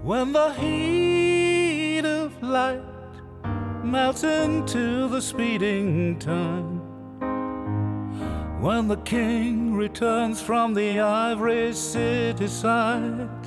When the heat of light melts into the speeding time, when the king returns from the ivory city side,